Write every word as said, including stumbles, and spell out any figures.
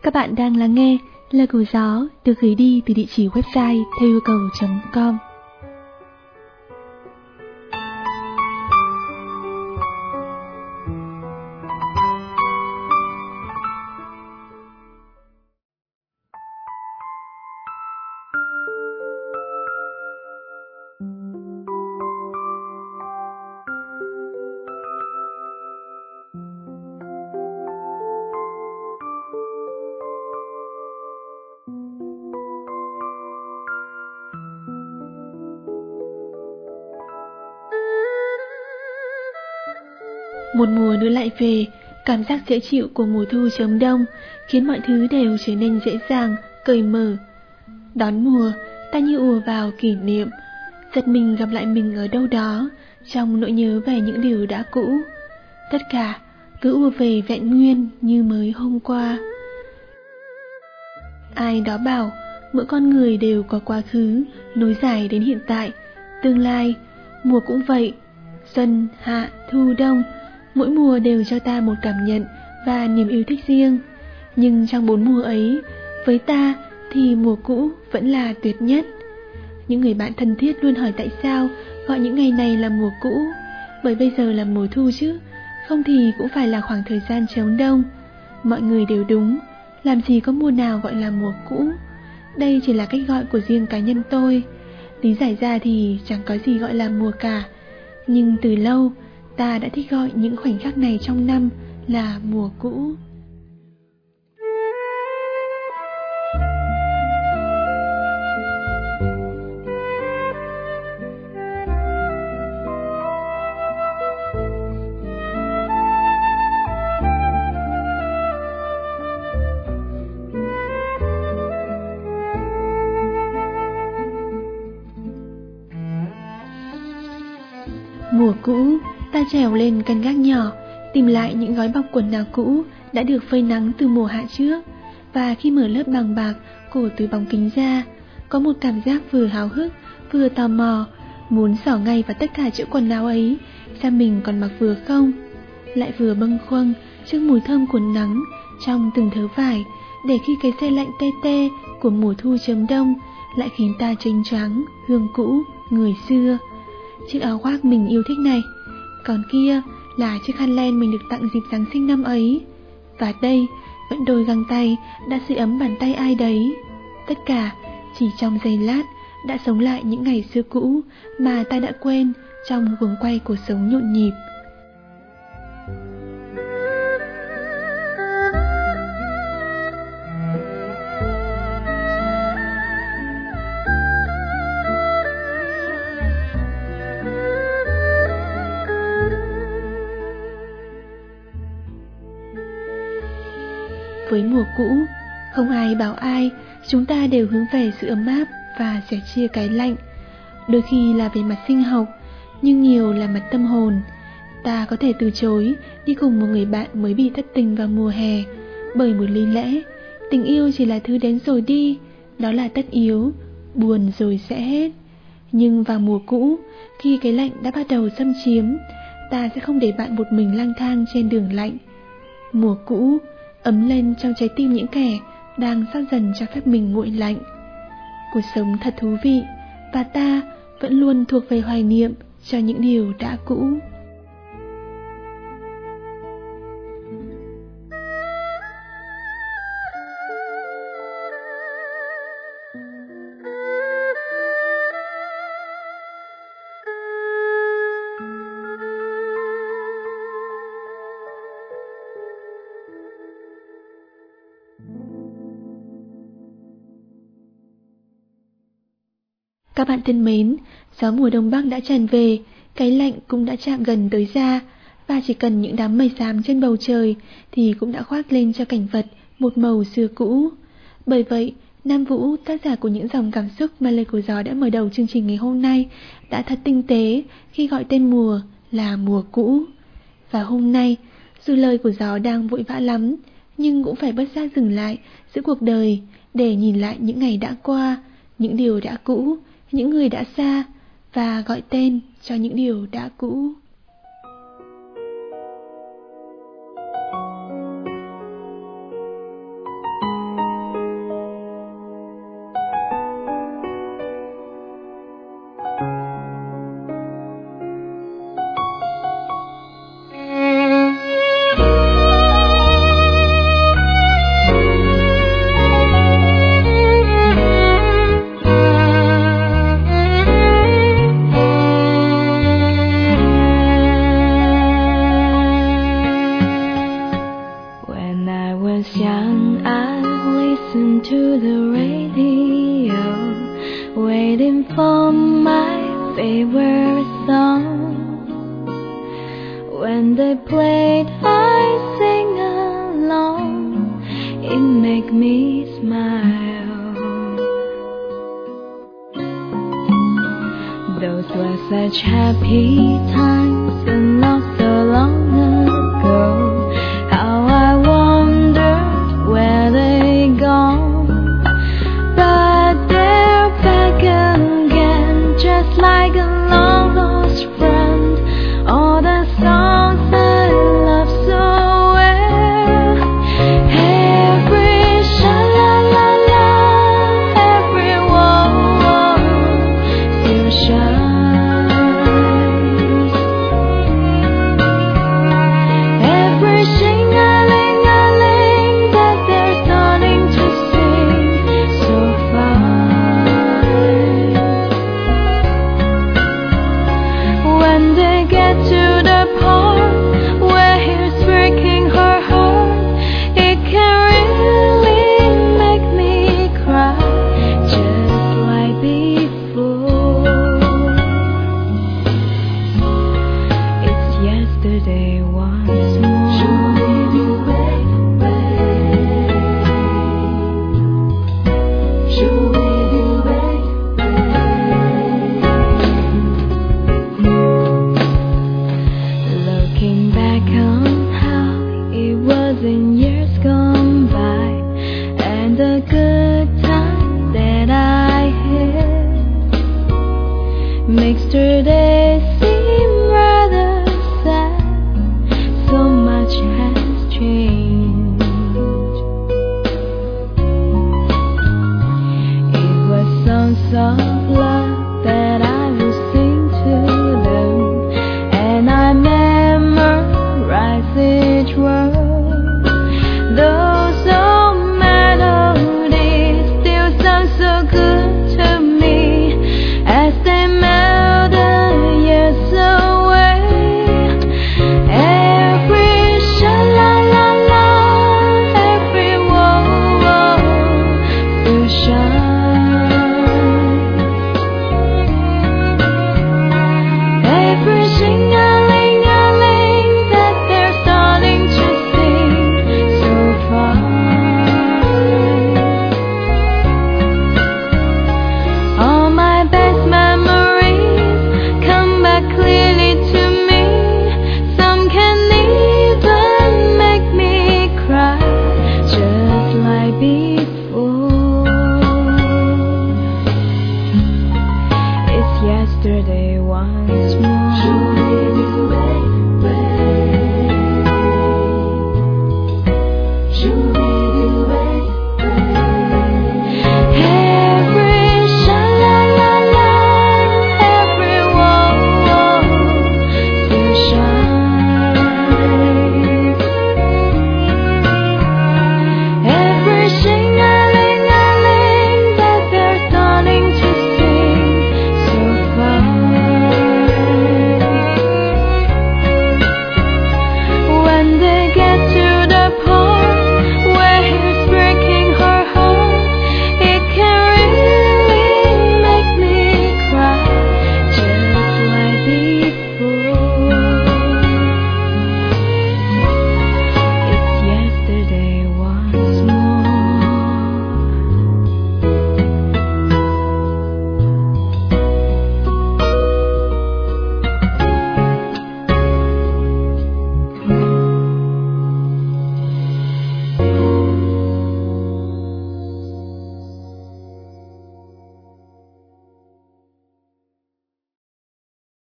Các bạn đang lắng nghe Lời của Gió được gửi đi từ địa chỉ website theo yêu cầu chấm com. Một mùa nữa lại về, cảm giác dễ chịu của mùa thu chớm đông khiến mọi thứ đều trở nên dễ dàng, cởi mở. Đón mùa, ta như ùa vào kỷ niệm, giật mình gặp lại mình ở đâu đó trong nỗi nhớ về những điều đã cũ. Tất cả cứ ùa về vẹn nguyên như mới hôm qua. Ai đó bảo mỗi con người đều có quá khứ nối dài đến hiện tại, tương lai. Mùa cũng vậy, xuân, hạ, thu, đông, mỗi mùa đều cho ta một cảm nhận và niềm yêu thích riêng. Nhưng trong bốn mùa ấy, với ta thì mùa cũ vẫn là tuyệt nhất. Những người bạn thân thiết luôn hỏi tại sao gọi những ngày này là mùa cũ. Bởi bây giờ là mùa thu chứ, không thì cũng phải là khoảng thời gian chớm đông. Mọi người đều đúng, làm gì có mùa nào gọi là mùa cũ. Đây chỉ là cách gọi của riêng cá nhân tôi. Lý giải ra thì chẳng có gì gọi là mùa cả. Nhưng từ lâu ta đã thích gọi những khoảnh khắc này trong năm là mùa cũ. Mùa cũ, ta trèo lên căn gác nhỏ, tìm lại những gói bọc quần áo cũ đã được phơi nắng từ mùa hạ trước. Và khi mở lớp bằng bạc cổ từ bóng kính ra, có một cảm giác vừa háo hức, vừa tò mò, muốn xỏ ngay vào tất cả chỗ quần áo ấy, xem mình còn mặc vừa không. Lại vừa bâng khuâng trước mùi thơm của nắng trong từng thớ vải, để khi cái xe lạnh tê tê của mùa thu chớm đông lại khiến ta chênh choáng hương cũ, người xưa. Chiếc áo khoác mình yêu thích này, còn kia là chiếc khăn len mình được tặng dịp Giáng sinh năm ấy. Và đây vẫn đôi găng tay đã sưởi ấm bàn tay ai đấy. Tất cả chỉ trong giây lát đã sống lại những ngày xưa cũ mà ta đã quên trong guồng quay cuộc sống nhộn nhịp. Với mùa cũ, không ai bảo ai, chúng ta đều hướng về sự ấm áp và sẻ chia cái lạnh. Đôi khi là về mặt sinh học, nhưng nhiều là mặt tâm hồn. Ta có thể từ chối đi cùng một người bạn mới bị thất tình vào mùa hè, bởi một lý lẽ, tình yêu chỉ là thứ đến rồi đi, đó là tất yếu, buồn rồi sẽ hết. Nhưng vào mùa cũ, khi cái lạnh đã bắt đầu xâm chiếm, ta sẽ không để bạn một mình lang thang trên đường lạnh. Mùa cũ ấm lên trong trái tim những kẻ đang sắp dần cho phép mình nguội lạnh. Cuộc sống thật thú vị, và ta vẫn luôn thuộc về hoài niệm cho những điều đã cũ. Các bạn thân mến, gió mùa đông bắc đã tràn về, cái lạnh cũng đã chạm gần tới da, và chỉ cần những đám mây xám trên bầu trời thì cũng đã khoác lên cho cảnh vật một màu xưa cũ. Bởi vậy, Nam Vũ, tác giả của những dòng cảm xúc mà Lời của Gió đã mở đầu chương trình ngày hôm nay, đã thật tinh tế khi gọi tên mùa là mùa cũ. Và hôm nay, dù Lời của Gió đang vội vã lắm, nhưng cũng phải bất giác dừng lại giữa cuộc đời để nhìn lại những ngày đã qua, những điều đã cũ, những người đã xa, và gọi tên cho những điều đã cũ. was young, I listened to the radio, waiting for my favorite song. When they played, I sing along. It make me smile. Those were such happy times, and not so long ago. How I wondered where they gone, but they're back again, just like a long lost friend. All the songs I love so well, every sha-la-la-la, every whoa-whoa still shines. Every shing-a-ling-a-ling that they're starting to sing so fine. When they get to the part where he's breaking her heart, it can really make me cry, just like before. It's yesterday once more. Looking back on how it was in years gone by, and the good times that I had, makes today seem rather sad. So much has changed. It was songs of love that I would sing to them, and I memorize each word. Though